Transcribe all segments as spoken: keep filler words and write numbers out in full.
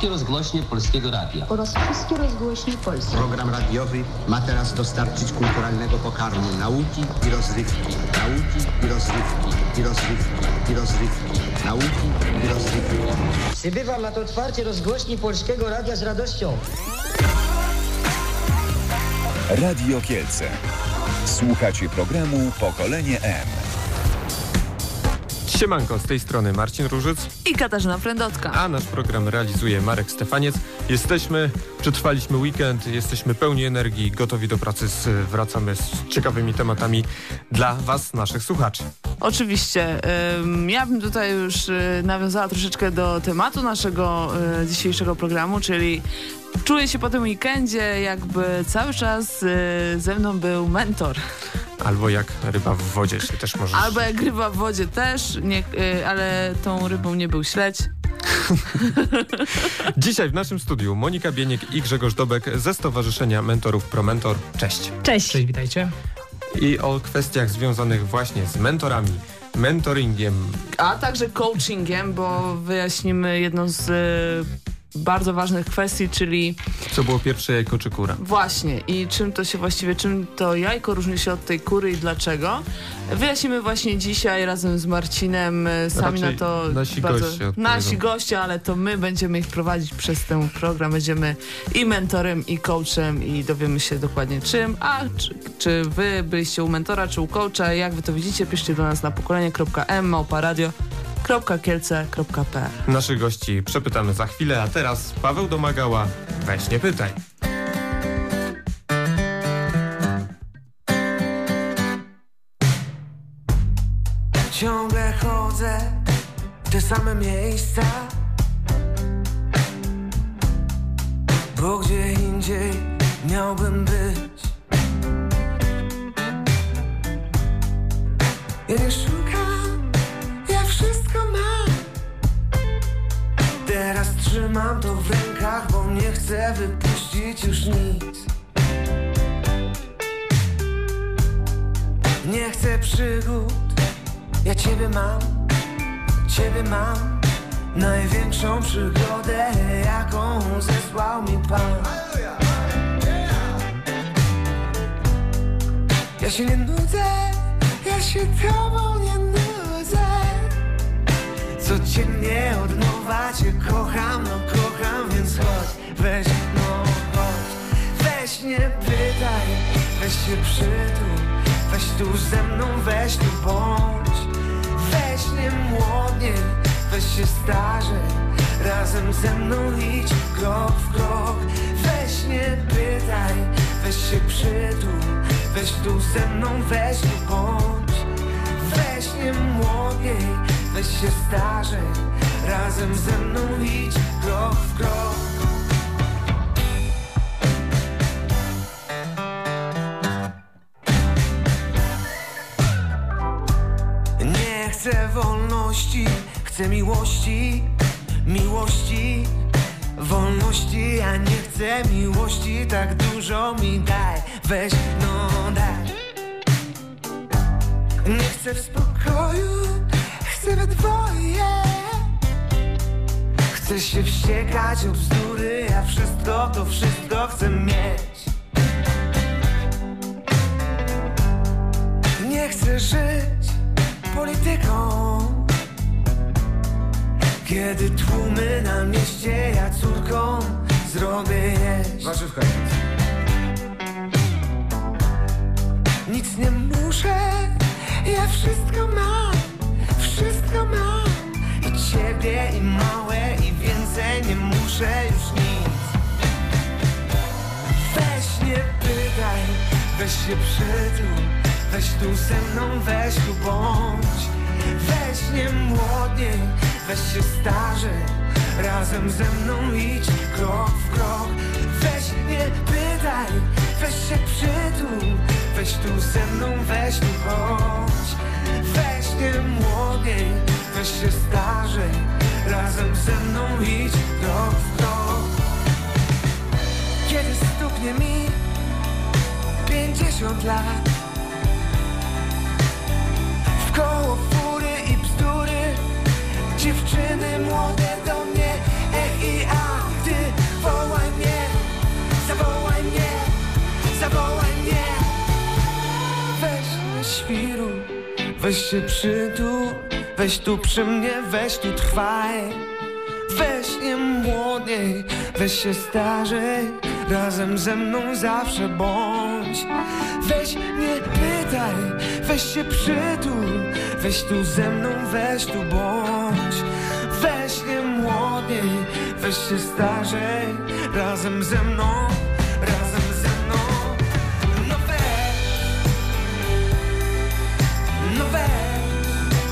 wszystkie rozgłośnie Polskiego Radia. Oraz wszystkie rozgłośnie polskie. Program radiowy ma teraz dostarczyć kulturalnego pokarmu nauki i rozrywki. Nauki i rozrywki. I rozrywki. I rozrywki. Nauki i rozrywki. Przybywam na to otwarcie rozgłośni Polskiego Radia z radością. Radio Kielce. Słuchacie programu Pokolenie M. Siemanko, z tej strony Marcin Różyc i Katarzyna Frędotka. A nasz program realizuje Marek Stefaniec. Jesteśmy, przetrwaliśmy weekend, jesteśmy pełni energii, gotowi do pracy, z, wracamy z ciekawymi tematami dla Was, naszych słuchaczy. Oczywiście. Ym, ja bym tutaj już y, nawiązała troszeczkę do tematu naszego y, dzisiejszego programu, czyli czuję się po tym weekendzie, jakby cały czas y, ze mną był mentor. Albo jak ryba w wodzie się też możesz... Albo jak ryba w wodzie też, nie, y, ale tą rybą nie był śledź. Dzisiaj w naszym studiu Monika Bieniek i Grzegorz Dobek ze Stowarzyszenia Mentorów ProMentor. Cześć. Cześć. Cześć, witajcie. I o kwestiach związanych właśnie z mentorami, mentoringiem. A także coachingiem, bo wyjaśnimy jedną z y, bardzo ważnych kwestii, czyli... Co było pierwsze, jajko czy kura? Właśnie. I czym to się właściwie, czym to jajko różni się od tej kury i dlaczego? Wyjaśnimy właśnie dzisiaj razem z Marcinem. Sami Raczej na to nasi bardzo... goście Nasi goście, ale to my będziemy ich prowadzić przez ten program. Będziemy i mentorem, i coachem i dowiemy się dokładnie czym. A czy, czy wy byliście u mentora, czy u coacha? Jak wy to widzicie? Piszcie do nas na pokolenie kropka m małpa radio kropka kielce kropka p l. Naszych gości przepytamy za chwilę, a teraz Paweł Domagała, weź nie pytaj. Ciągle chodzę w te same miejsca, bo gdzie indziej miałbym być. Ja nie szukam, ja wszystko mam. Teraz trzymam to w rękach, bo nie chcę wypuścić już nic. Nie chcę przygód, ja Ciebie mam, Ciebie mam. Największą przygodę, jaką zesłał mi Pan. Ja się nie nudzę, ja się Tobą nie nudzę. Codziennie od nowa Cię kocham, no kocham, więc chodź, weź, no chodź. Weź nie pytaj, weź się przytul, weź tu ze mną, weź tu bądź. Weź nie młodniej, weź się starzej, razem ze mną idź krok w krok. Weź nie pytaj, weź się przytul, weź tu ze mną, weź tu bądź. Weź nie młodniej, weź się starzej, razem ze mną idź krok w krok. Nie chcę wolności, chcę miłości, miłości, wolności. Ja nie chcę miłości, tak dużo mi daj, weź, no daj. Nie chcę w spokoju, chcę we dwoje. Chcę się wściekać o bzdury, ja wszystko, to wszystko chcę mieć. Nie chcę żyć polityką, kiedy tłumy na mieście, ja córką zrobię jeść. Warzywka. Nic nie muszę, ja wszystko mam, wszystko mam. I ciebie, i małe, i więcej nie muszę już nic. Weź nie pytaj, weź się przytul, weź tu ze mną, weź tu bądź. Weź nie młodniej, weź się starzej, razem ze mną idź krok w krok. Weź nie pytaj, weź się przytul, weź tu ze mną, weź tu chodź. Weź nie młodniej, weź się starzej, razem ze mną idź krok w krok. Kiedy stuknie mi pięćdziesiąt lat, wkoło fury i bzdury, dziewczyny młode do mnie, ech i a. weź się przytul, weź tu przy mnie, weź tu trwaj. Weź nie młodniej, weź się starzej, razem ze mną zawsze bądź. Weź nie pytaj, weź się przytul, weź tu ze mną, weź tu bądź. Weź nie młodniej, weź się starzej, razem ze mną, razem ze mną. No weź, no weź,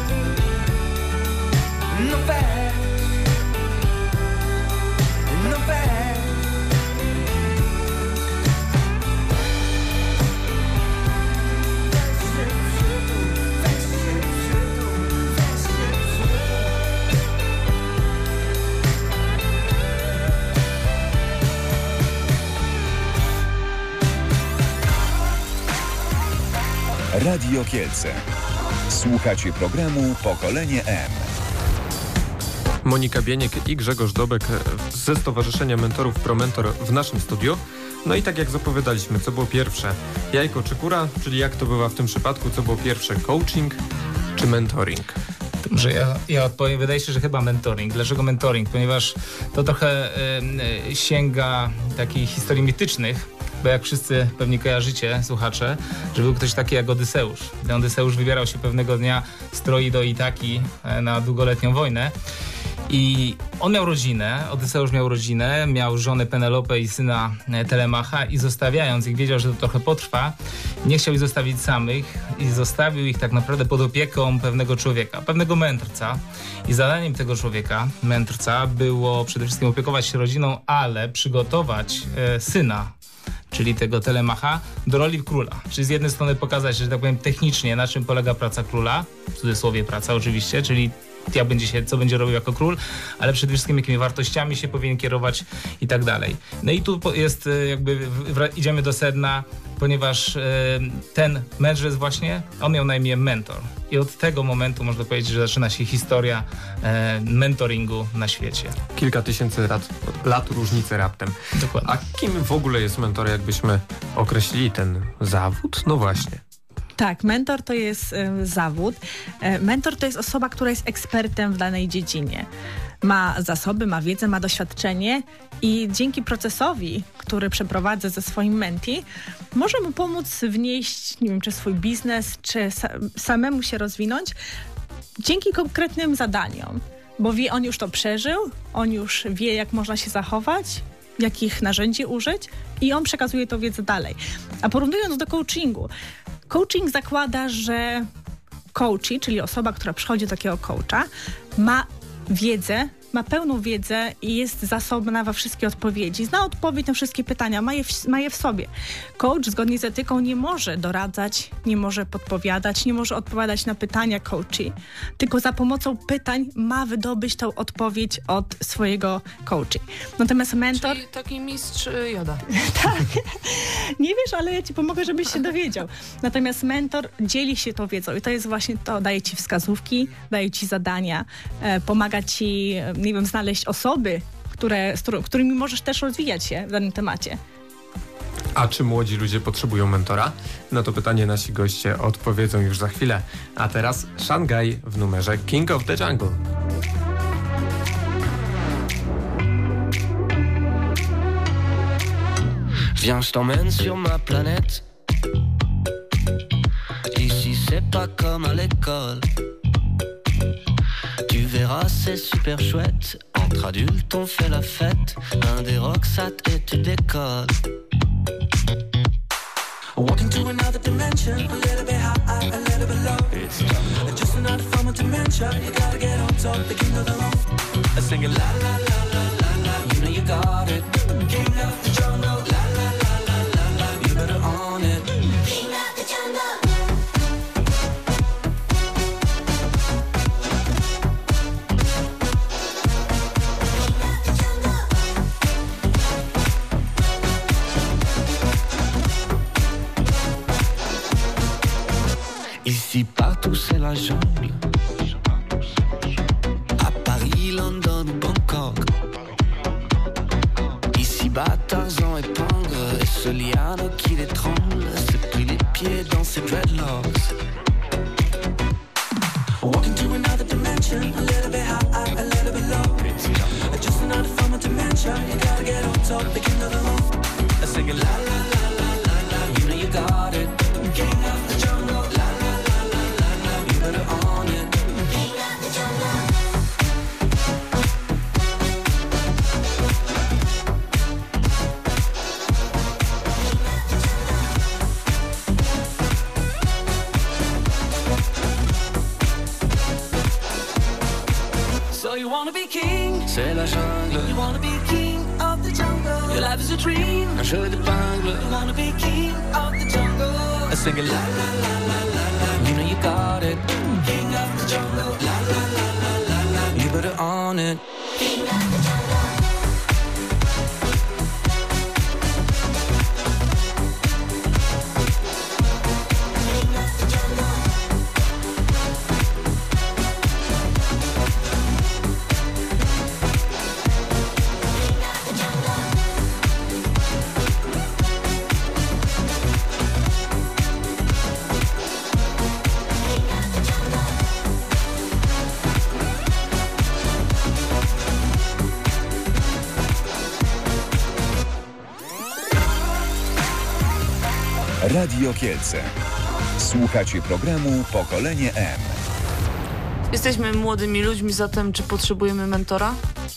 no weź. Radio Kielce. Słuchacie programu Pokolenie M. Monika Bieniek i Grzegorz Dobek ze Stowarzyszenia Mentorów ProMentor w naszym studiu. No i tak jak zapowiadaliśmy, co było pierwsze? Jajko czy kura? Czyli jak to bywa w tym przypadku? Co było pierwsze? Coaching czy mentoring? Może ja, ja odpowiem, wydaje się, że chyba mentoring. Dlaczego mentoring? Ponieważ to trochę y, sięga takich historii mitycznych, bo jak wszyscy pewnie kojarzycie, słuchacze, że był ktoś taki jak Odyseusz. Ten Odyseusz wybierał się pewnego dnia z Troi do Itaki na długoletnią wojnę i on miał rodzinę, Odyseusz miał rodzinę, miał żonę Penelopę i syna Telemacha i zostawiając ich, wiedział, że to trochę potrwa, nie chciał ich zostawić samych i zostawił ich tak naprawdę pod opieką pewnego człowieka, pewnego mędrca. I zadaniem tego człowieka, mędrca, było przede wszystkim opiekować się rodziną, ale przygotować e, syna, czyli tego Telemacha, do roli króla. Czyli z jednej strony pokazać, że tak powiem technicznie, na czym polega praca króla, w cudzysłowie praca oczywiście, czyli jak będzie się, co będzie robił jako król, ale przede wszystkim jakimi wartościami się powinien kierować i tak dalej. No i tu jest jakby, w, idziemy do sedna, ponieważ e, ten mędrzec właśnie, on miał na imię Mentor. I od tego momentu można powiedzieć, że zaczyna się historia e, mentoringu na świecie. Kilka tysięcy lat, lat różnicy raptem. Dokładnie. A kim w ogóle jest mentor, jakbyśmy określili ten zawód? No właśnie. Tak, mentor to jest y, zawód. E, mentor to jest osoba, która jest ekspertem w danej dziedzinie. Ma zasoby, ma wiedzę, ma doświadczenie i dzięki procesowi, który przeprowadza ze swoim menti, może mu pomóc wnieść, nie wiem, czy swój biznes, czy sa- samemu się rozwinąć dzięki konkretnym zadaniom. Bo wie, on już to przeżył, on już wie, jak można się zachować, jakich narzędzi użyć i on przekazuje tą wiedzę dalej. A porównując do coachingu, coaching zakłada, że coachee, czyli osoba, która przychodzi do takiego coacha, ma wiedzę, ma pełną wiedzę i jest zasobna we wszystkie odpowiedzi. Zna odpowiedź na wszystkie pytania, ma je, w, ma je w sobie. Coach zgodnie z etyką nie może doradzać, nie może podpowiadać, nie może odpowiadać na pytania coachee, tylko za pomocą pytań ma wydobyć tą odpowiedź od swojego coachee. Natomiast mentor... Czyli taki mistrz Joda. Tak. Nie wiesz, ale ja ci pomogę, żebyś się dowiedział. Natomiast mentor dzieli się tą wiedzą i to jest właśnie to, daje ci wskazówki, daje ci zadania, e, pomaga ci, nie wiem, znaleźć osoby, które, z któr- którymi możesz też rozwijać się w danym temacie. A czy młodzi ludzie potrzebują mentora? Na to pytanie nasi goście odpowiedzą już za chwilę. A teraz Shanghai w numerze King of the Jungle. Viens, je t'emmène sur ma planète. Ici, c'est pas comme à l'école. Tu verras, c'est super chouette. Entre adultes, on fait la fête. Un des rocksat et tu décolles. Walking to another dimension, a little bit high, a little bit low. It's jungle. Just another form of dementia. You gotta get on top, the king of the road. Singing la la la la la la. You know you got it. King of the jungle. La la la la la la. You better own it. King of the jungle. Ici partout c'est la jungle. À Paris, London ou Bangkok. Ici bas Tarzan et Pangre. Et ce liano qui l'étrangle. C'est pris les pieds dans ses dreadlocks. Walking to another dimension, a little bit high, a little bit low. Just another form of dementia. You gotta get on top, begin to the low. I sing it la la la la la la. You know you got it. King of the jungle, la la la la la la. You better own it. King of the jungle. So you wanna be king? C'est la jungle. You wanna be king of the jungle. Your life is a dream. Un jeu d'épingle. You wanna be king of the jungle. I sing it la la la la la la. You know you got it. King of the jungle. La la la la la la. You better own it. King of the jungle. Radio Kielce. Słuchacie programu Pokolenie M. Jesteśmy młodymi ludźmi, zatem czy potrzebujemy mentora?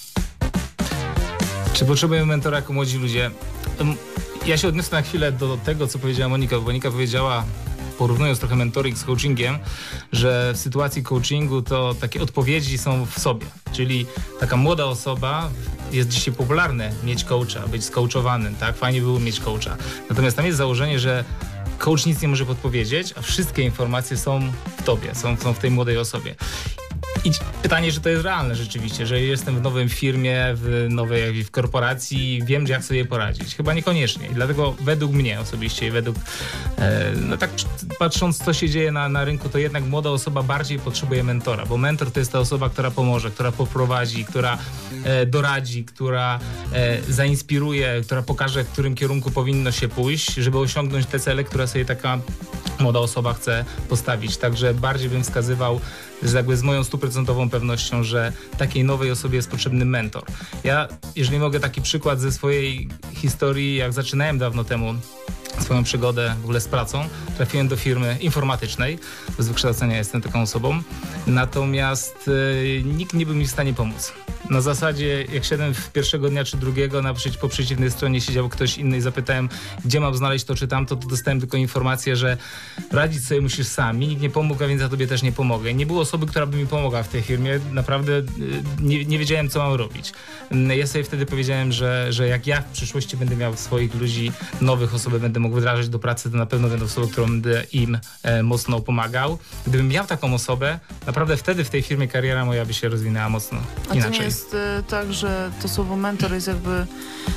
Czy potrzebujemy mentora jako młodzi ludzie? Ja się odniosę na chwilę do tego, co powiedziała Monika, bo Monika powiedziała, porównując trochę mentoring z coachingiem, że w sytuacji coachingu to takie odpowiedzi są w sobie. Czyli taka młoda osoba, jest dzisiaj popularne mieć coacha, być skoachowanym, tak? Fajnie było mieć coacha. Natomiast tam jest założenie, że coach nic nie może podpowiedzieć, a wszystkie informacje są w tobie, są, są w tej młodej osobie. I pytanie, czy to jest realne rzeczywiście, że jestem w nowej firmie, w nowej w korporacji, wiem, jak sobie poradzić. Chyba niekoniecznie. I dlatego według mnie osobiście i według, e, no tak patrząc, co się dzieje na, na rynku, to jednak młoda osoba bardziej potrzebuje mentora, bo mentor to jest ta osoba, która pomoże, która poprowadzi, która e, doradzi, która e, zainspiruje, która pokaże, w którym kierunku powinno się pójść, żeby osiągnąć te cele, które sobie taka młoda osoba chce postawić. Także bardziej bym wskazywał z, jakby z moją stuprocentową pewnością, że takiej nowej osobie jest potrzebny mentor. Ja, jeżeli mogę, taki przykład ze swojej historii, jak zaczynałem dawno temu swoją przygodę w ogóle z pracą, trafiłem do firmy informatycznej, z wykształcenia jestem taką osobą, natomiast e, nikt nie był mi w stanie pomóc. Na zasadzie, jak szedłem w pierwszego dnia czy drugiego, na, po przeciwnej stronie siedział ktoś inny i zapytałem, gdzie mam znaleźć to czy tamto, to dostałem tylko informację, że radzić sobie musisz sam. Mi nikt nie pomógł, a więc ja tobie też nie pomogę. Nie było osoby, która by mi pomogła w tej firmie. Naprawdę nie, nie wiedziałem, co mam robić. Ja sobie wtedy powiedziałem, że, że jak ja w przyszłości będę miał swoich ludzi, nowych osoby będę mógł wdrażać do pracy, to na pewno będę osobą, którą będę im e, mocno pomagał. Gdybym miał taką osobę, naprawdę wtedy w tej firmie kariera moja by się rozwinęła mocno a inaczej. To nie jest e, tak, że to słowo mentor jest jakby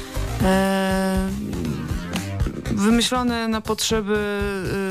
e, wymyślone na potrzeby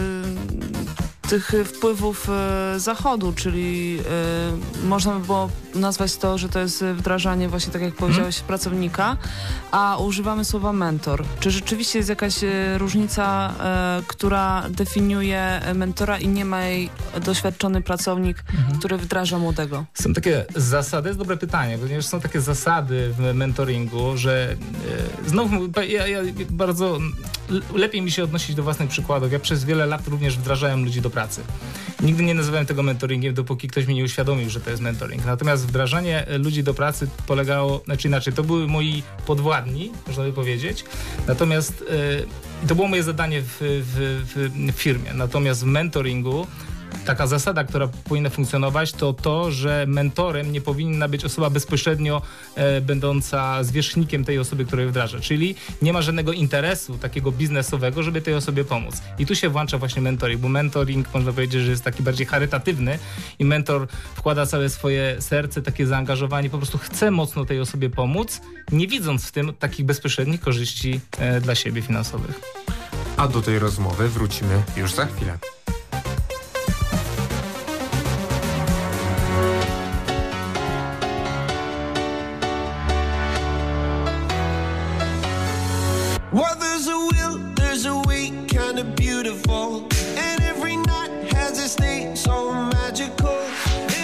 e, tych wpływów e, Zachodu, czyli e, można by było nazwać to, że to jest wdrażanie właśnie, tak jak powiedziałeś, hmm. pracownika, a używamy słowa mentor. Czy rzeczywiście jest jakaś e, różnica, e, która definiuje mentora i nie ma jej doświadczony pracownik, hmm. który wdraża młodego? Są takie zasady, jest dobre pytanie, ponieważ są takie zasady w mentoringu, że e, znowu ja, ja bardzo lepiej mi się odnosić do własnych przykładów. Ja przez wiele lat również wdrażałem ludzi do pracy. Nigdy nie nazywałem tego mentoringiem, dopóki ktoś mi nie uświadomił, że to jest mentoring. Natomiast wdrażanie ludzi do pracy polegało, znaczy inaczej, to były moi podwładni, można by powiedzieć. Natomiast yy, to było moje zadanie w, w, w firmie. Natomiast w mentoringu taka zasada, która powinna funkcjonować, to to, że mentorem nie powinna być osoba bezpośrednio e, będąca zwierzchnikiem tej osoby, której wdraża. Czyli nie ma żadnego interesu takiego biznesowego, żeby tej osobie pomóc. I tu się włącza właśnie mentoring, bo mentoring można powiedzieć, że jest taki bardziej charytatywny i mentor wkłada całe swoje serce, takie zaangażowanie, po prostu chce mocno tej osobie pomóc, nie widząc w tym takich bezpośrednich korzyści e, dla siebie finansowych. A do tej rozmowy wrócimy już za chwilę. Well, there's a will, there's a way, kind of beautiful. And every night has its name, so magical.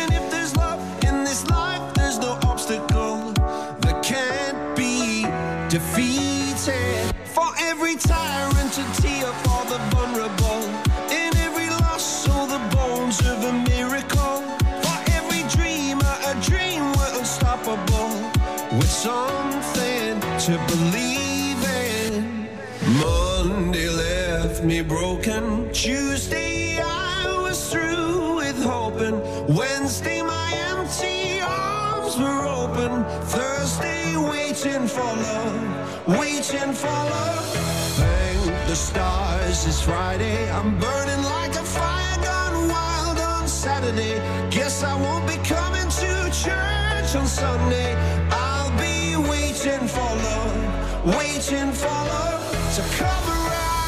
defeated. For every tyrant to tear for the vulnerable. In every loss, all the bones of a miracle. For every dreamer, a dream we're unstoppable. With something to believe in. Monday left me broken. Tuesday I was through with hoping. Wednesday my empty arms were open. Thursday waiting for love, waiting for love. Thank the stars it's Friday. I'm burning like a fire gone wild on Saturday. Guess I won't be coming to church on Sunday. I'll be waiting for love, waiting for love to come around.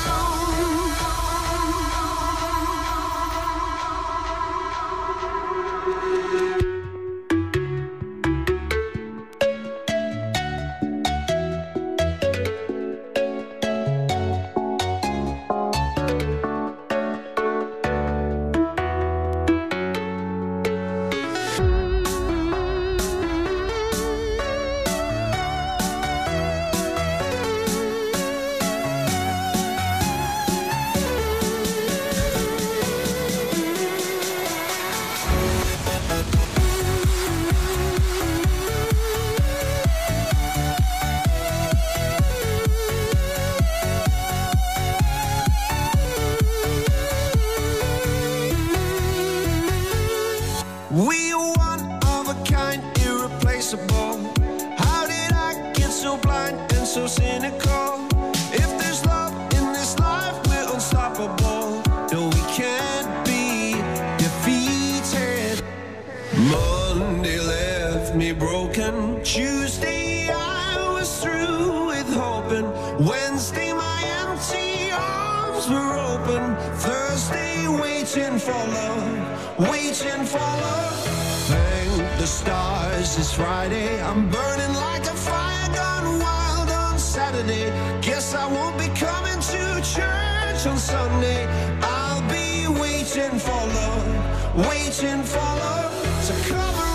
We are one of a kind, irreplaceable. How did I get so blind and so cynical? If there's love in this life, we're unstoppable. No, we can't be defeated. Monday left me broken. Tuesday I was through with hoping. Wednesday my empty arms were open. Thursday waiting for love, waiting for love. Thank the stars it's Friday. I'm burning like a fire gone wild on Saturday. Guess I won't be coming to church on Sunday. I'll be waiting for love, waiting for love to come around.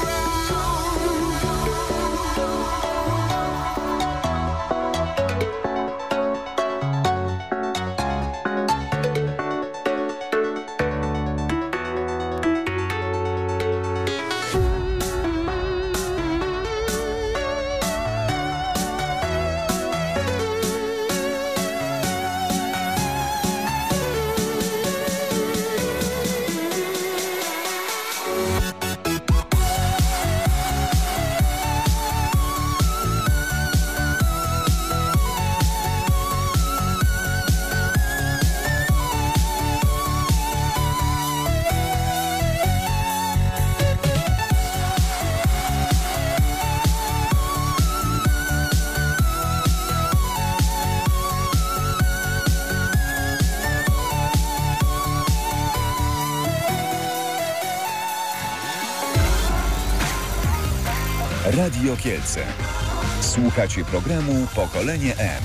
Radio Kielce. Słuchacie programu Pokolenie M.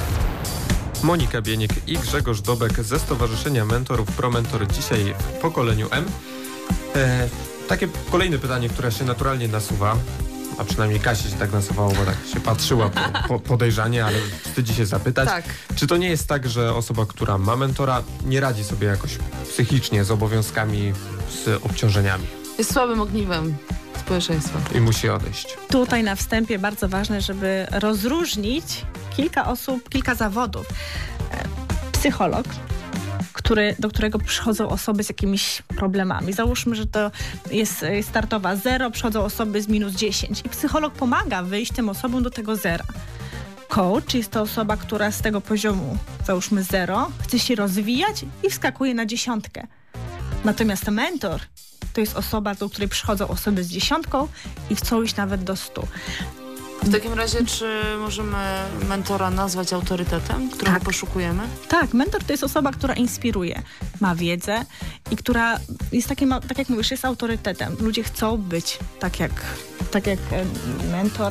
Monika Bieniek i Grzegorz Dobek ze Stowarzyszenia Mentorów ProMentor dzisiaj w Pokoleniu M. E, takie kolejne pytanie, które się naturalnie nasuwa, a przynajmniej Kasia się tak nasuwało, bo tak się patrzyła po, po, podejrzanie, ale wstydzi się zapytać. Tak. Czy to nie jest tak, że osoba, która ma mentora, nie radzi sobie jakoś psychicznie z obowiązkami, z obciążeniami? Jest słabym ogniwem społeczeństwa. I musi odejść. Tutaj na wstępie bardzo ważne, żeby rozróżnić kilka osób, kilka zawodów. Psycholog, który, do którego przychodzą osoby z jakimiś problemami. Załóżmy, że to jest startowa zero, przychodzą osoby z minus dziesięć i psycholog pomaga wyjść tym osobom do tego zera. Coach jest to osoba, która z tego poziomu, załóżmy zero, chce się rozwijać i wskakuje na dziesiątkę. Natomiast mentor to jest osoba, do której przychodzą osoby z dziesiątką i chcą iść nawet do stu. W takim razie, czy możemy mentora nazwać autorytetem, którego tak. poszukujemy? Tak, mentor to jest osoba, która inspiruje, ma wiedzę i która jest takim, tak jak mówisz, jest autorytetem. Ludzie chcą być tak jak, tak jak mentor.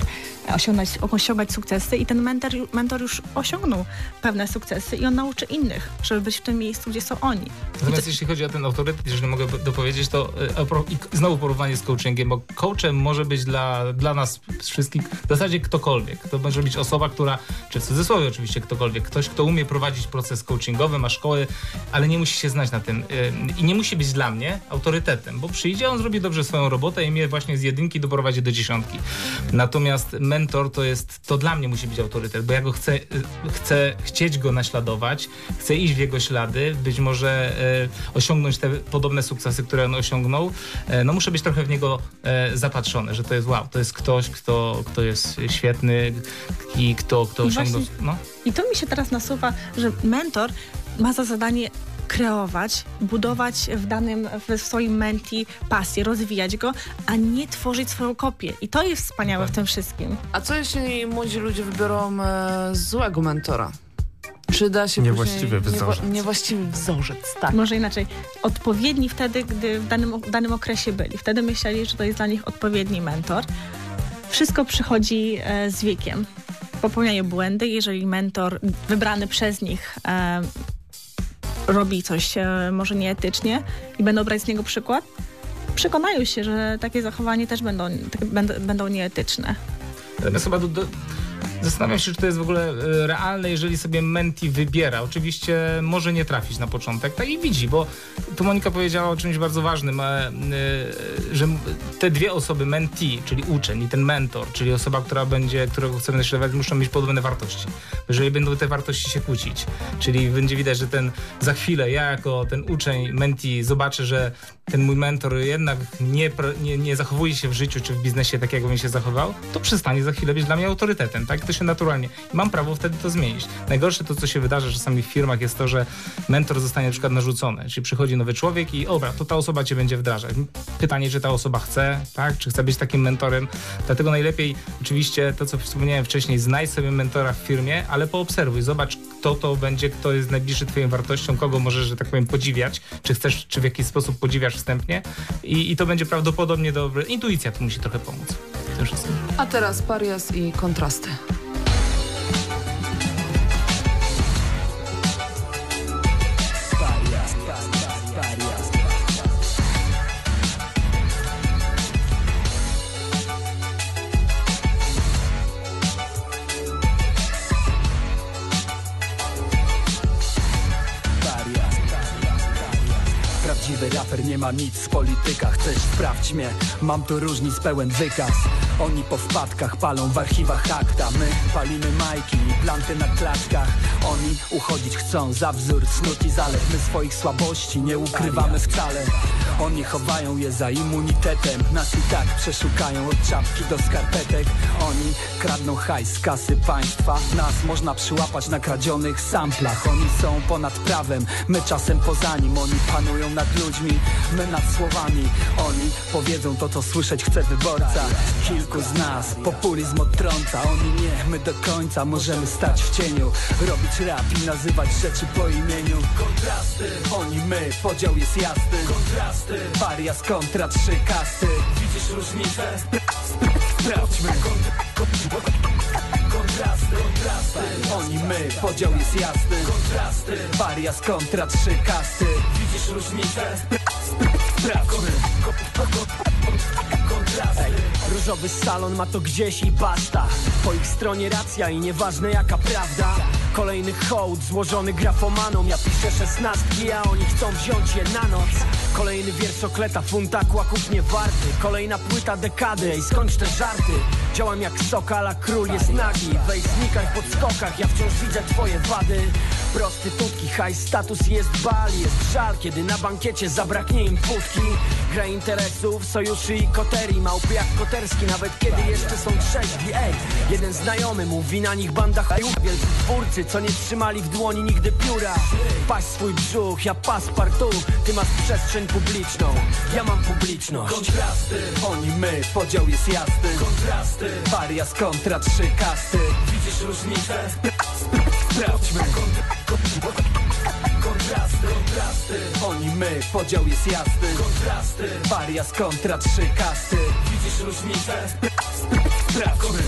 osiągać, osiągać sukcesy i ten mentor, mentor już osiągnął pewne sukcesy i on nauczy innych, żeby być w tym miejscu, gdzie są oni. Natomiast to... jeśli chodzi o ten autorytet, jeżeli mogę dopowiedzieć, to i znowu porównanie z coachingiem, bo coachem może być dla, dla nas wszystkich w zasadzie ktokolwiek. To może być osoba, która, czy w cudzysłowie oczywiście ktokolwiek, ktoś, kto umie prowadzić proces coachingowy, ma szkoły, ale nie musi się znać na tym i nie musi być dla mnie autorytetem, bo przyjdzie, on zrobi dobrze swoją robotę i mnie właśnie z jedynki doprowadzi do dziesiątki. Natomiast mentor to jest, to dla mnie musi być autorytet, bo ja go chcę, chcę chcieć go naśladować, chcę iść w jego ślady, być może e, osiągnąć te podobne sukcesy, które on osiągnął. E, no muszę być trochę w niego e, zapatrzony, że to jest wow, to jest ktoś, kto, kto jest świetny i kto, kto I osiągnął... Właśnie, no. I to mi się teraz nasuwa, że mentor ma za zadanie kreować, budować w danym, w swoim menti pasję, rozwijać go, a nie tworzyć swoją kopię. I to jest wspaniałe w tym wszystkim. A co jeśli młodzi ludzie wybiorą e, złego mentora? Czy da się niewłaściwy później... wzorzec. Niewa- niewłaściwy wzorzec, tak. Może inaczej. Odpowiedni wtedy, gdy w danym, w danym okresie byli. Wtedy myśleli, że to jest dla nich odpowiedni mentor. Wszystko przychodzi e, z wiekiem. Popełniają błędy. Jeżeli mentor wybrany przez nich e, robi coś e, może nieetycznie i będą brać z niego przykład, przekonają się, że takie zachowanie też będą, tak, będą, będą nieetyczne. Natomiast chyba do, do, zastanawiam się, czy to jest w ogóle e, realne, jeżeli sobie menti wybiera. Oczywiście może nie trafić na początek, tak i widzi, bo tu Monika powiedziała o czymś bardzo ważnym, e, e, że te dwie osoby, menti, czyli uczeń i ten mentor, czyli osoba, która będzie, którego chcemy naśladować, muszą mieć podobne wartości. Jeżeli będą te wartości się kłócić, czyli będzie widać, że ten za chwilę ja jako ten uczeń, menti zobaczę, że ten mój mentor jednak nie, nie, nie zachowuje się w życiu czy w biznesie tak, jakbym się zachował, to przestanie za chwilę być dla mnie autorytetem, tak? To się naturalnie. I mam prawo wtedy to zmienić. Najgorsze to, co się wydarza czasami w firmach, jest to, że mentor zostanie na przykład narzucony, czyli przychodzi nowy człowiek i dobra, to ta osoba cię będzie wdrażać. Pytanie, czy ta osoba chce, tak? Czy chce być takim mentorem? Dlatego najlepiej oczywiście to, co wspomniałem wcześniej, znajdź sobie mentora w firmie, ale poobserwuj, zobacz, kto to będzie, kto jest najbliższy twoim wartościom, kogo możesz, że tak powiem, podziwiać, czy chcesz, czy w jakiś sposób podziwiasz wstępnie i, i to będzie prawdopodobnie dobre. Intuicja tu musi trochę pomóc. A teraz parias i kontrasty. Prawdziwy raper nie ma nic w polityka. Chcesz, sprawdź mnie, mam tu różnic pełen wykaz. Oni po wpadkach palą w archiwach akta. My palimy majki i planty na klatkach. Oni uchodzić chcą za wzór cnót i zalet. My swoich słabości nie ukrywamy wcale. Oni chowają je za immunitetem. Nas i tak przeszukają od czapki do skarpetek. Oni kradną hajs z kasy państwa. Nas można przyłapać na kradzionych samplach. Oni są ponad prawem, my czasem poza nim. Oni panują nad ludźmi, my nad słowami. Oni powiedzą to, co słyszeć chce wyborca. Kilku z nas populizm odtrąca. Oni nie, my do końca możemy stać w cieniu, robić rap i nazywać rzeczy po imieniu. Kontrasty, oni, my, podział jest jasny. Kontrasty, parias kontra trzy kasty. Widzisz różnicę? Sprawdźmy. Kontrasty, kontrasty, oni, my, podział jest jasny. Kontrasty, parias kontra trzy kasty. Widzisz różnicę? Sprawdźmy. Kontrasty. Różowy salon ma to gdzieś i basta. Po ich stronie racja i nieważne jaka prawda. Kolejny hołd złożony grafomanom. Ja piszę szesnastki, a oni chcą wziąć je na noc. Kolejny wierszokleta, funta kłaków nie warty. Kolejna płyta dekady, ej skończ te żarty. Działam jak sokal, a król jest nagi. Weź znikaj w podskokach, ja wciąż widzę twoje wady. Prostytutki, high status jest bal. Jest żal, kiedy na bankiecie zabraknie im wódki. Gra interesów, sojuszy i koterii. Małpy jak Koterski, nawet kiedy jeszcze są trzeźwi. Ej, jeden znajomy mówi na nich banda hajów. Wielcy twórcy, co nie trzymali w dłoni nigdy pióra. Paś swój brzuch, ja paspartout. Ty masz przestrzeń publiczną, ja mam publiczność. Kontrasty, oni, my, podział jest jasny. Kontrasty, parias kontra trzy kasty. Widzisz różnicę? Sprawdźmy. Kontrasty, kontrasty, oni, my, podział jest jasny. Kontrasty, parias kontra trzy kasty. Widzisz różnicę? sprawdźmy.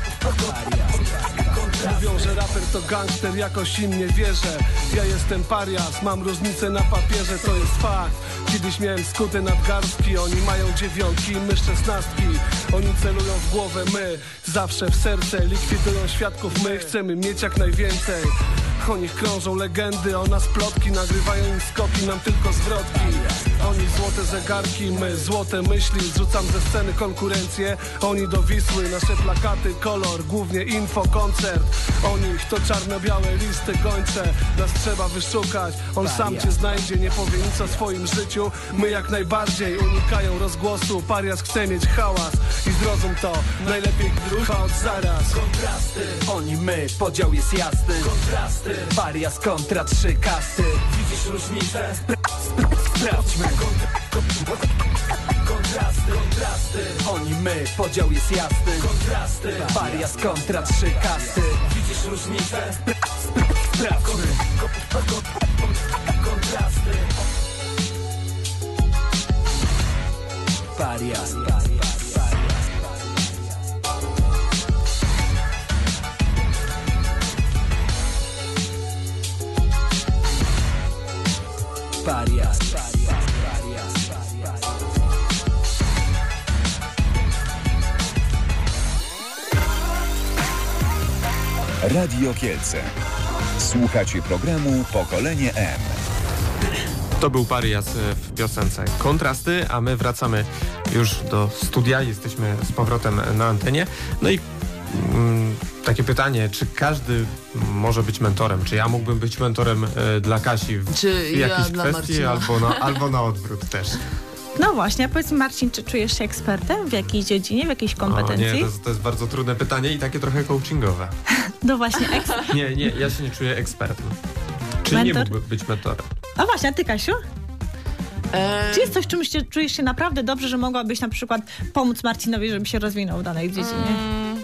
Mówią, że raper to gangster, jakoś im nie wierzę. Ja jestem parias, mam różnicę na papierze, to jest fakt. Kiedyś miałem skute nadgarstki, oni mają dziewiątki, my szesnastki. Oni celują w głowę, my zawsze w serce. Likwidują świadków, my chcemy mieć jak najwięcej. O nich krążą legendy, o nas plotki. Nagrywają im skoki, nam tylko zwrotki. Oni złote zegarki, my złote myśli. Zrzucam ze sceny konkurencję. Oni do Wisły, nasze plakaty, kolor, głównie info, koncert. O nich to czarno-białe listy gończe. Nas trzeba wyszukać, on sam cię znajdzie. Nie powie nic o swoim życiu. My jak najbardziej unikają rozgłosu. Parias chce mieć hałas i zrozum to, najlepiej grucha od zaraz. Kontrasty, oni my, podział jest jasny. Kontrasty, parias kontra trzy kasty. Widzisz różnicę? Sprawdźmy. Kontrasty, kontrasty, oni my, podział jest jasny. Kontrasty, parias kontra trzy kasty. Widzisz różnicę? Sprawdźmy. Kontrasty. Parias, parias, parias. Parias, parias, parias, parias. Radio Kielce. Słuchacie programu Pokolenie M. To był Parias w piosence Kontrasty, a my wracamy już do studia. Jesteśmy z powrotem na antenie. No i mm, takie pytanie, czy każdy może być mentorem? Czy ja mógłbym być mentorem y, dla Kasi w, czy w jakiejś ja kwestii, albo na, albo na odwrót też? No właśnie, a powiedz mi, Marcin, czy czujesz się ekspertem w jakiejś dziedzinie, w jakiejś kompetencji? O nie, to jest, to jest bardzo trudne pytanie i takie trochę coachingowe. No właśnie, eks- Nie, nie, ja się nie czuję ekspertem. Czy nie mógłbym być mentorem? A właśnie, a ty, Kasiu? Eee... Czy jest coś, w czym się, czujesz się naprawdę dobrze, że mogłabyś na przykład pomóc Marcinowi, żeby się rozwinął w danej dziedzinie? Mm.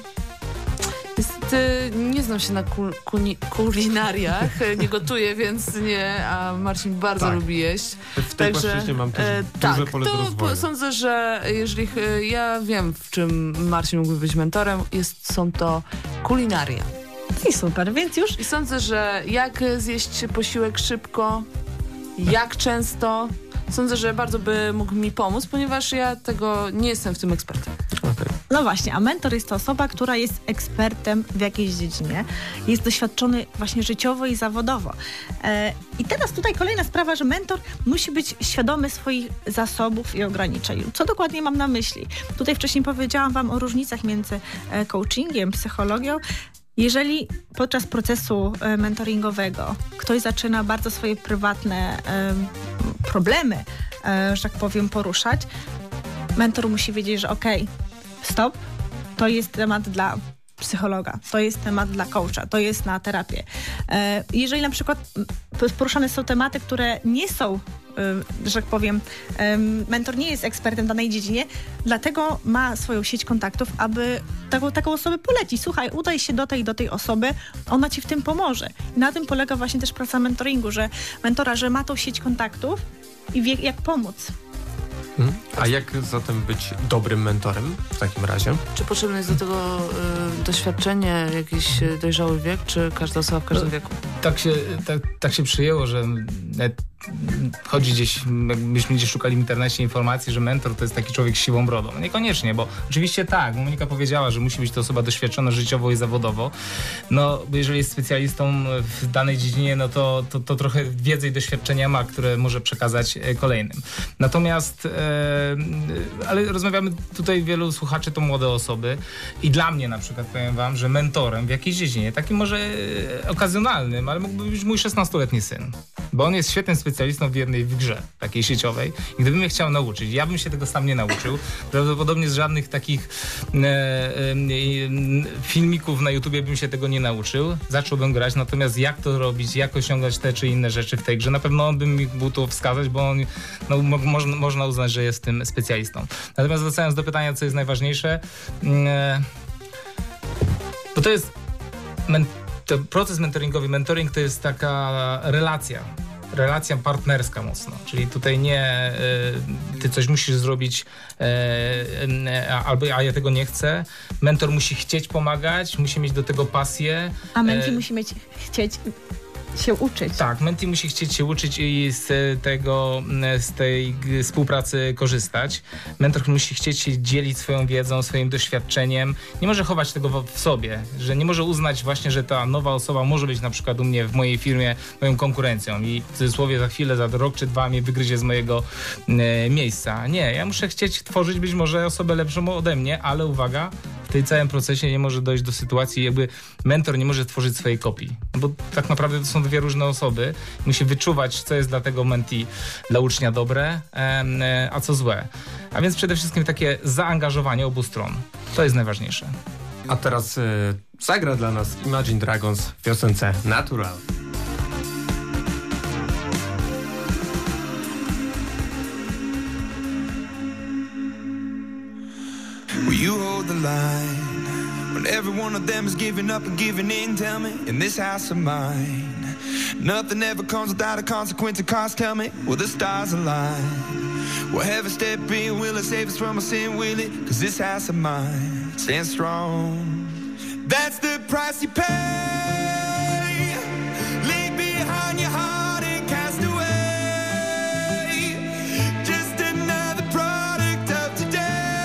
Jest, y, nie znam się na kul, kuli, kulinariach, nie gotuję, więc nie, a Marcin bardzo tak. lubi jeść. W tej płaszczyźnie mam też e, duże tak, pole do rozwoju. Sądzę, że jeżeli y, ja wiem, w czym Marcin mógłby być mentorem, jest, są to kulinaria. I super, więc już... I sądzę, że jak zjeść posiłek szybko, jak często... Sądzę, że bardzo by mógł mi pomóc, ponieważ ja tego nie jestem w tym ekspertem. Okay. No właśnie, a mentor jest to osoba, która jest ekspertem w jakiejś dziedzinie. Jest doświadczony właśnie życiowo i zawodowo. E, I teraz tutaj kolejna sprawa, że mentor musi być świadomy swoich zasobów i ograniczeń. Co dokładnie mam na myśli? Tutaj wcześniej powiedziałam wam o różnicach między e, coachingiem, psychologią. Jeżeli podczas procesu e, mentoringowego ktoś zaczyna bardzo swoje prywatne e, problemy, e, że tak powiem, poruszać, mentor musi wiedzieć, że okej, okay, stop, to jest temat dla psychologa, to jest temat dla coacha, to jest na terapię. E, jeżeli na przykład poruszane są tematy, które nie są, że tak powiem, mentor nie jest ekspertem w danej dziedzinie, dlatego ma swoją sieć kontaktów, aby taką, taką osobę polecić. Słuchaj, udaj się do tej do tej osoby, ona ci w tym pomoże. I na tym polega właśnie też praca mentoringu, że mentora, że ma tą sieć kontaktów i wie, jak pomóc. Hmm. A jak zatem być dobrym mentorem w takim razie? Czy potrzebne jest do tego y, doświadczenie, jakiś dojrzały wiek, czy każda osoba w każdym wieku? Tak się, tak, tak się przyjęło, że chodzi gdzieś, jakbyśmy gdzieś szukali w internecie informacji, że mentor to jest taki człowiek z siwą brodą. No niekoniecznie, bo oczywiście tak, Monika powiedziała, że musi być to osoba doświadczona życiowo i zawodowo. No, bo jeżeli jest specjalistą w danej dziedzinie, no to, to, to trochę wiedzy i doświadczenia ma, które może przekazać kolejnym. Natomiast, e, ale rozmawiamy tutaj, wielu słuchaczy to młode osoby i dla mnie na przykład powiem wam, że mentorem w jakiejś dziedzinie, takim może okazjonalnym, ale mógłby być mój szesnastoletni syn, bo on jest świetnym specjalistą w jednej w grze takiej sieciowej i gdybym mnie chciał nauczyć, ja bym się tego sam nie nauczył, prawdopodobnie z żadnych takich e, e, filmików na YouTubie bym się tego nie nauczył, zacząłbym grać, natomiast jak to robić, jak osiągać te czy inne rzeczy w tej grze, na pewno on by mi mógł to wskazać, bo on, no, mo, można, można uznać, że jest tym specjalistą. Natomiast wracając do pytania, co jest najważniejsze, e, bo to jest men, to proces mentoringowy, mentoring to jest taka relacja relacja partnerska mocno, czyli tutaj nie y, ty coś musisz zrobić y, y, albo a ja tego nie chcę. Mentor musi chcieć pomagać, musi mieć do tego pasję. A mentee y, musi mieć chcieć się uczyć. Tak, mentee musi chcieć się uczyć i z tego, z tej współpracy korzystać. Mentor musi chcieć się dzielić swoją wiedzą, swoim doświadczeniem. Nie może chować tego w sobie, że nie może uznać właśnie, że ta nowa osoba może być na przykład u mnie w mojej firmie moją konkurencją i w cudzysłowie za chwilę, za rok czy dwa mnie wygryzie z mojego e, miejsca. Nie, ja muszę chcieć tworzyć być może osobę lepszą ode mnie, ale uwaga, w tej całym procesie nie może dojść do sytuacji, jakby mentor nie może tworzyć swojej kopii. Bo tak naprawdę to są dwie różne osoby. Musi wyczuwać, co jest dla tego mentee, dla ucznia dobre, a co złe. A więc przede wszystkim takie zaangażowanie obu stron. To jest najważniejsze. A teraz y, zagra dla nas Imagine Dragons w piosence Natural. Will you hold the line when every one of them is giving up and giving in? Tell me, in this house of mine, nothing ever comes without a consequence of cost. Tell me, will the stars align? Will heaven step in? Will it save us from our sin? Will it? Cause this house of mine stands strong. That's the price you pay. Leave behind your heart and cast away. Just another product of today.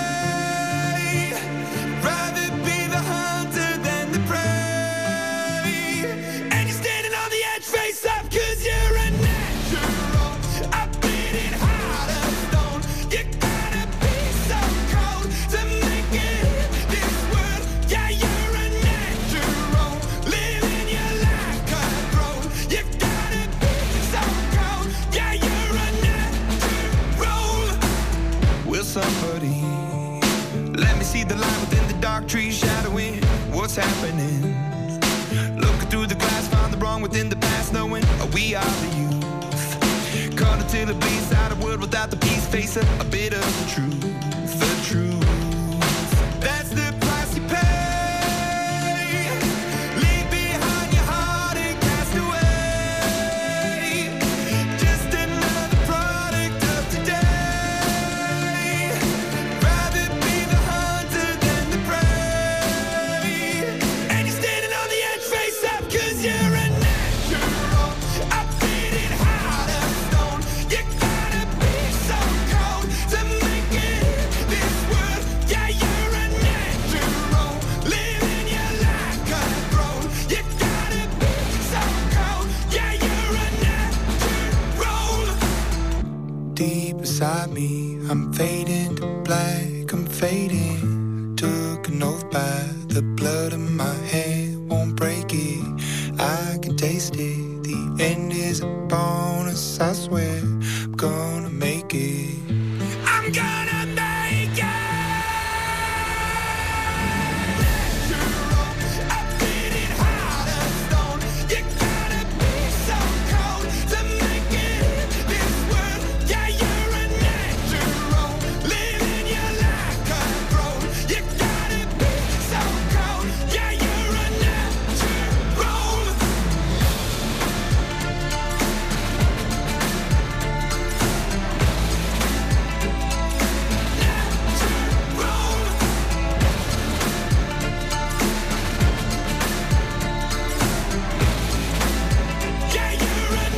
Rather be the hunter than the prey. And you're standing on the edge, face up, cause you're a natural. I've been in heart of stone. You gotta be so cold to make it in this world. Yeah, you're a natural. Living your life cutthroat. You gotta be so cold. Yeah, you're a natural. Will somebody let me see the light within the dark trees shadowing what's happening? Looking through the glass, find the wrong within the past, knowing we are the youth. Caught until it bleeds out a world without the peace, face a, a bit of the truth, the truth. That's the price you pay. Leave behind your heart and cast away. Just another product of today. Rather be the hunter than the prey. And you're standing on the edge, face up, cause you're a natural. I've been in heart of stone. You gotta be so cold to make it in this world. Yeah, you're a natural. Living your life cutthroat. You gotta be so cold. Yeah, you're a natural. Deep inside me, I'm fading to black, I'm fading. Took an oath by the blood in my hand, won't break it. I can taste it. The end is a bonus, I swear. I'm gonna make it. I'm gonna make it. Natural. I've been in heart of stone. You gotta be so cold to make it in this world. Yeah, you're a natural. Living your life cutthroat. You gotta be so cold. Yeah, you're a natural. Yeah, you're a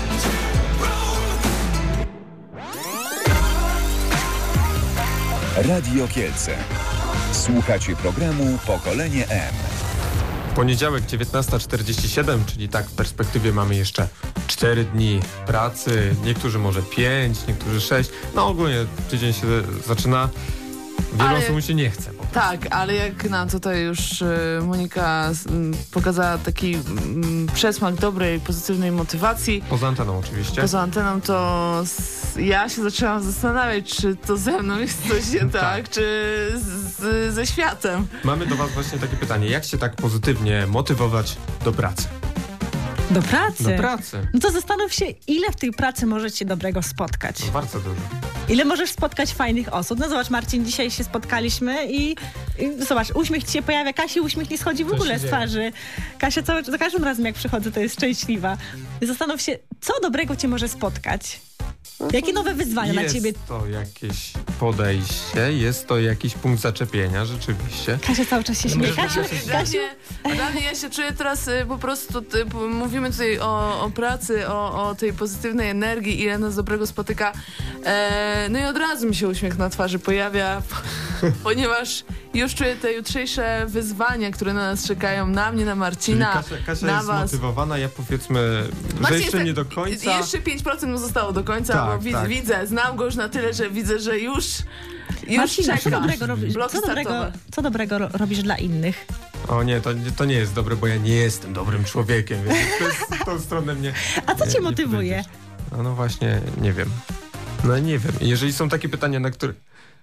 natural. Radio Kielce. Słuchacie programu Pokolenie M. Poniedziałek dziewiętnasta czterdzieści siedem, czyli tak w perspektywie mamy jeszcze cztery dni pracy, niektórzy może pięć, niektórzy sześć. No ogólnie tydzień się zaczyna, wielu Ale- osobom się nie chce. Tak, ale jak nam tutaj już y, Monika s- m, pokazała taki m, przesmak dobrej, pozytywnej motywacji, Poza anteną oczywiście. poza anteną, to s- ja się zaczęłam zastanawiać, czy to ze mną jest coś nie tak, czy z, ze światem. Mamy do was właśnie takie pytanie, jak się tak pozytywnie motywować do pracy? Do pracy? Do pracy. No to zastanów się, ile w tej pracy możecie dobrego spotkać. To bardzo dużo. Ile możesz spotkać fajnych osób. No zobacz, Marcin, dzisiaj się spotkaliśmy i, i zobacz, uśmiech ci się pojawia, Kasi uśmiech nie schodzi w Co ogóle się z dzieje? twarzy. Kasia cały, za każdym razem, jak przychodzę, to jest szczęśliwa. I zastanów się, co dobrego cię może spotkać. Jakie nowe wyzwania na ciebie? Jest to jakieś podejście, jest to jakiś punkt zaczepienia, rzeczywiście. Kasia cały czas się śmieje. Kasiu, Dla Kasiu, mnie, dla mnie ja się czuję teraz y, po prostu, y, p- mówimy tutaj o, o pracy, o, o tej pozytywnej energii, ile nas dobrego spotyka. E, no i od razu mi się uśmiech na twarzy pojawia, ponieważ już czuję te jutrzejsze wyzwania, które na nas czekają, na mnie, na Marcina, Czyli Kasia, Kasia na jest was. zmotywowana, ja powiedzmy, Marcin że jeszcze jest- nie do końca. Jeszcze pięć procent mu zostało do końca, Tak, bo widzę, tak. widzę, znam go już na tyle, że widzę, że już, już Marcin, co czeka. dobrego, robisz, Bloki co, dobrego, startowe. co dobrego ro- robisz dla innych? O nie, to, nie- to nie jest dobre, bo ja nie jestem dobrym człowiekiem, więc to jest, w tą stronę mnie... A co nie- cię nie motywuje? podejdziesz. No, no właśnie, nie wiem. No nie wiem. Jeżeli są takie pytania, na które...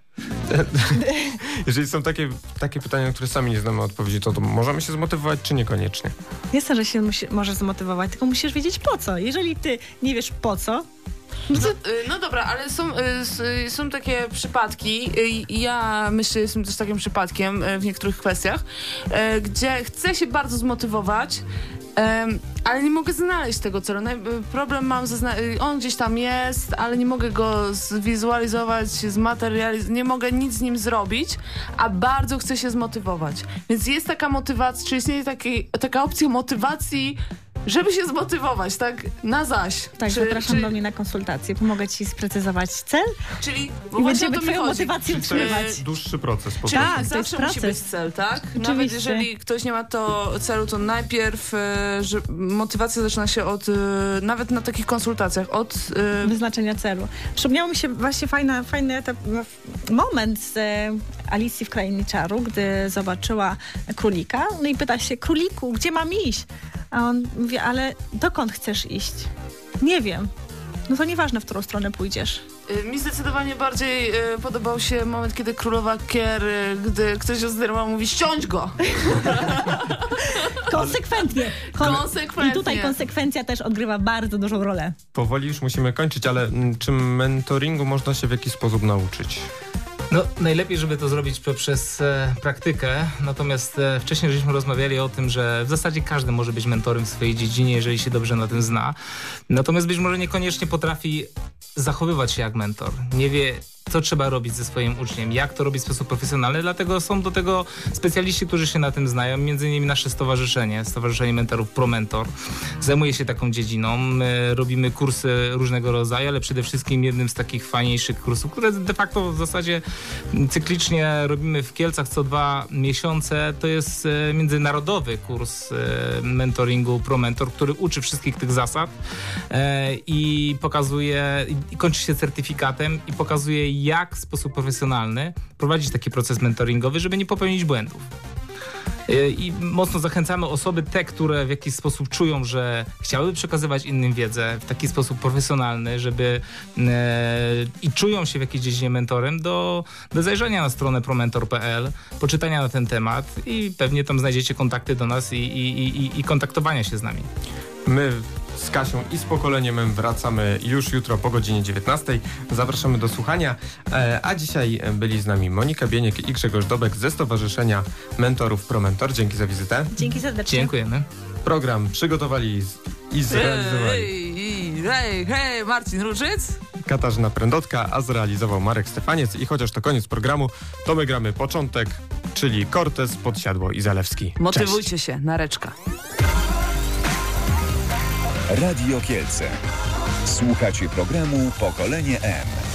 Jeżeli są takie, takie pytania, na które sami nie znamy odpowiedzi, to, to możemy się zmotywować, czy niekoniecznie? Jest, że się musi, możesz zmotywować, tylko musisz wiedzieć po co. Jeżeli ty nie wiesz po co, no to No, y, no dobra, ale są, y, s- y, są takie przypadki, y, i ja myślę, że jestem też takim przypadkiem y, w niektórych kwestiach, y, gdzie chcę się bardzo zmotywować, em, ale nie mogę znaleźć tego celu. Naj- y, problem mam ze zna- y, on gdzieś tam jest, ale nie mogę go zwizualizować, zmaterializować, nie mogę nic z nim zrobić, a bardzo chcę się zmotywować. Więc jest taka motywacja, czy istnieje taki, taka opcja motywacji, żeby się zmotywować, tak? Na zaś. tak, Czy- zapraszam czy- do mnie na konsultację. Pomogę ci sprecyzować cel Czyli bo i właśnie będziemy o to mi twoją chodzi. motywację To utrzymywać. jest dłuższy proces po Czyli prostu. Tak, to jest zawsze musi proces. być cel, tak? Nawet Oczywiście. jeżeli ktoś nie ma to celu, to najpierw e, że motywacja zaczyna się od, e, nawet na takich konsultacjach, od... E, Wyznaczenia celu. Przypomniał mi się właśnie fajna, fajny etap, moment z e, Alicji w Krainie Czaru, gdy zobaczyła królika. No i pyta się, króliku, gdzie mam iść? A on mówi, ale dokąd chcesz iść? Nie wiem. No to nieważne, w którą stronę pójdziesz. e, mi zdecydowanie bardziej e, podobał się moment, kiedy królowa Kier, e, gdy ktoś ją zdenerwował, mówi ściąć go! Konsekwentnie. Kon- Konsekwentnie. I tutaj konsekwencja też odgrywa bardzo dużą rolę. Powoli już musimy kończyć, ale mm, czy mentoringu można się w jakiś sposób nauczyć? No, najlepiej, żeby to zrobić poprzez e, praktykę, natomiast e, wcześniej żeśmy rozmawiali o tym, że w zasadzie każdy może być mentorem w swojej dziedzinie, jeżeli się dobrze na tym zna. Natomiast być może niekoniecznie potrafi zachowywać się jak mentor. Nie wie, co trzeba robić ze swoim uczniem, jak to robić w sposób profesjonalny, dlatego są do tego specjaliści, którzy się na tym znają, między innymi nasze stowarzyszenie, Stowarzyszenie Mentorów ProMentor. Zajmuje się taką dziedziną, my robimy kursy różnego rodzaju, ale przede wszystkim jednym z takich fajniejszych kursów, które de facto w zasadzie cyklicznie robimy w Kielcach co dwa miesiące, to jest e, międzynarodowy kurs e, mentoringu ProMentor, który uczy wszystkich tych zasad e, i pokazuje, i kończy się certyfikatem i pokazuje, jak w sposób profesjonalny prowadzić taki proces mentoringowy, żeby nie popełnić błędów. I mocno zachęcamy osoby, te, które w jakiś sposób czują, że chciałyby przekazywać innym wiedzę w taki sposób profesjonalny, żeby e, i czują się w jakiejś dziedzinie mentorem, do, do zajrzenia na stronę promentor kropka p l, poczytania na ten temat i pewnie tam znajdziecie kontakty do nas i, i, i, i kontaktowania się z nami. My z Kasią i z pokoleniem M wracamy już jutro po godzinie dziewiętnastej. Zapraszamy do słuchania. E, a dzisiaj byli z nami Monika Bieniek i Grzegorz Dobek ze Stowarzyszenia Mentorów ProMentor. Dzięki za wizytę. Dzięki serdecznie. Dziękujemy. Program przygotowali z, i zrealizowali hej, hej, hej, Marcin Różyc. Katarzyna Prędotka, a zrealizował Marek Stefaniec. I chociaż to koniec programu, to my gramy początek, czyli Cortez, Podsiadło i Zalewski. Motywujcie Cześć. się, nareczka. Radio Kielce. Słuchacie programu Pokolenie M.